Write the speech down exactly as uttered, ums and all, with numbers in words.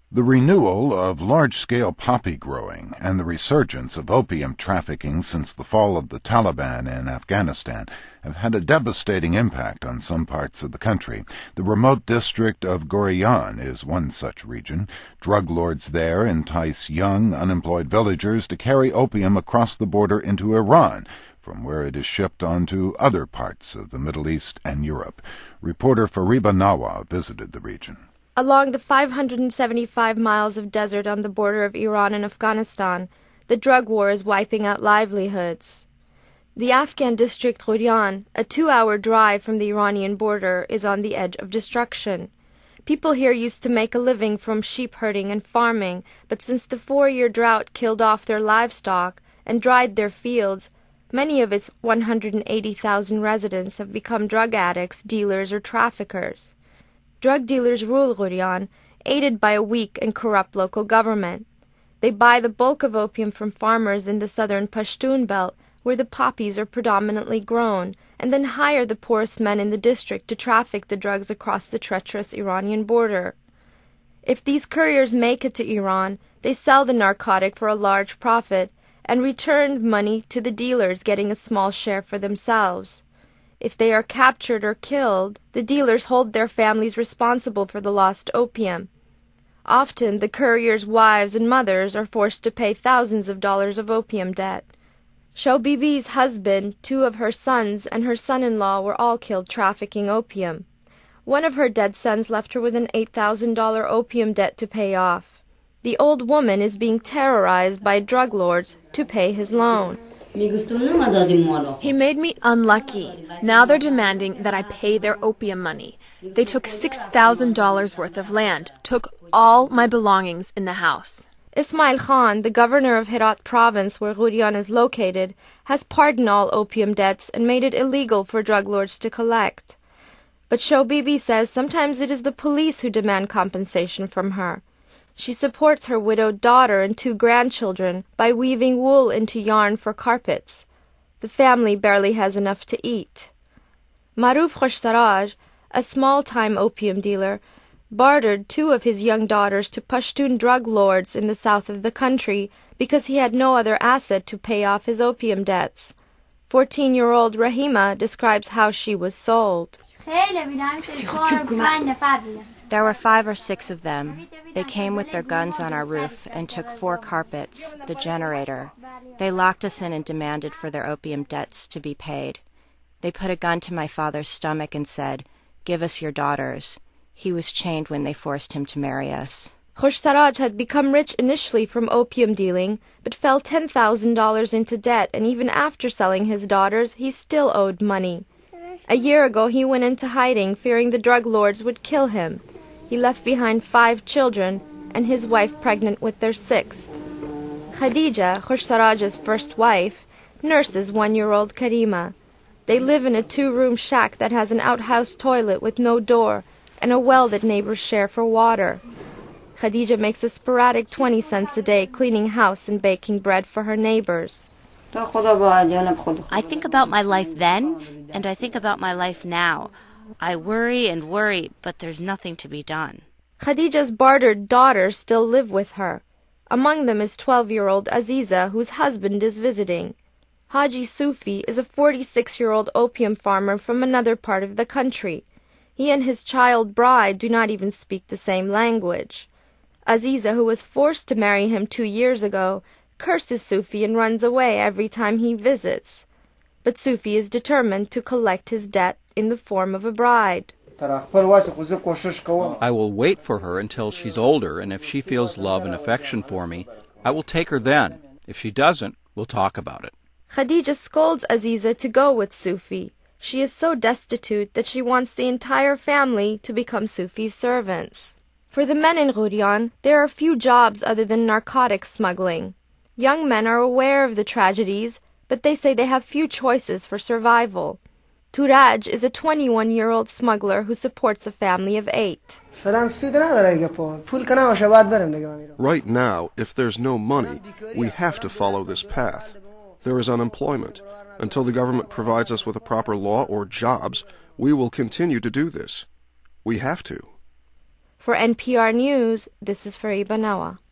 The renewal of large-scale poppy growing and the resurgence of opium trafficking since the fall of the Taliban in Afghanistan have had a devastating impact on some parts of the country. The remote district of Ghorian is one such region. Drug lords there entice young, unemployed villagers to carry opium across the border into Iran, from where it is shipped on to other parts of the Middle East and Europe. Reporter Fariba Nawa visited the region. Along the five hundred seventy-five miles of desert on the border of Iran and Afghanistan, the drug war is wiping out livelihoods. The Afghan district Ghorian, a two-hour drive from the Iranian border, is on the edge of destruction. People here used to make a living from sheep herding and farming, but since the four-year drought killed off their livestock and dried their fields, many of its one hundred eighty thousand residents have become drug addicts, dealers, or traffickers. Drug dealers rule Ghorian, aided by a weak and corrupt local government. They buy the bulk of opium from farmers in the southern Pashtun belt, where the poppies are predominantly grown, and then hire the poorest men in the district to traffic the drugs across the treacherous Iranian border. If these couriers make it to Iran, they sell the narcotic for a large profit and return money to the dealers, getting a small share for themselves. If they are captured or killed, the dealers hold their families responsible for the lost opium. Often, the couriers' wives and mothers are forced to pay thousands of dollars of opium debt. Shoubibi's husband, two of her sons, and her son-in-law were all killed trafficking opium. One of her dead sons left her with an eight thousand dollars opium debt to pay off. The old woman is being terrorized by drug lords to pay his loan. He made me unlucky. Now they're demanding that I pay their opium money. They took six thousand dollars worth of land, took all my belongings in the house. Ismail Khan, the governor of Herat province where Ghorian is located, has pardoned all opium debts and made it illegal for drug lords to collect. But Shoubibi says sometimes it is the police who demand compensation from her. She supports her widowed daughter and two grandchildren by weaving wool into yarn for carpets. The family barely has enough to eat. Maruf Khoshsaraj, a small-time opium dealer, bartered two of his young daughters to Pashtun drug lords in the south of the country because he had no other asset to pay off his opium debts. Fourteen-year-old Rahima describes how she was sold. There were five or six of them. They came with their guns on our roof and took four carpets, the generator. They locked us in and demanded for their opium debts to be paid. They put a gun to my father's stomach and said, "Give us your daughters." He was chained when they forced him to marry us. Khoshsaraj had become rich initially from opium dealing, but fell ten thousand dollars into debt, and even after selling his daughters, he still owed money. A year ago he went into hiding, fearing the drug lords would kill him. He left behind five children, and his wife pregnant with their sixth. Khadija, Khoshsaraj's first wife, nurses one-year-old Karima. They live in a two-room shack that has an outhouse toilet with no door, and a well that neighbors share for water. Khadija makes a sporadic twenty cents a day cleaning house and baking bread for her neighbors. I think about my life then, and I think about my life now. I worry and worry, but there's nothing to be done. Khadija's bartered daughters still live with her. Among them is twelve-year-old Aziza, whose husband is visiting. Haji Sufi is a forty-six-year-old opium farmer from another part of the country. He and his child bride do not even speak the same language. Aziza, who was forced to marry him two years ago, curses Sufi and runs away every time he visits. But Sufi is determined to collect his debt in the form of a bride. I will wait for her until she's older, and if she feels love and affection for me, I will take her then. If she doesn't, we'll talk about it. Khadija scolds Aziza to go with Sufi. She is so destitute that she wants the entire family to become Sufi's servants. For the men in Ghorian, there are few jobs other than narcotics smuggling. Young men are aware of the tragedies, but they say they have few choices for survival. Turaj is a twenty-one-year-old smuggler who supports a family of eight. Right now, if there's no money, we have to follow this path. There is unemployment. Until the government provides us with a proper law or jobs, we will continue to do this. We have to. For N P R News, this is Fariba Nawa.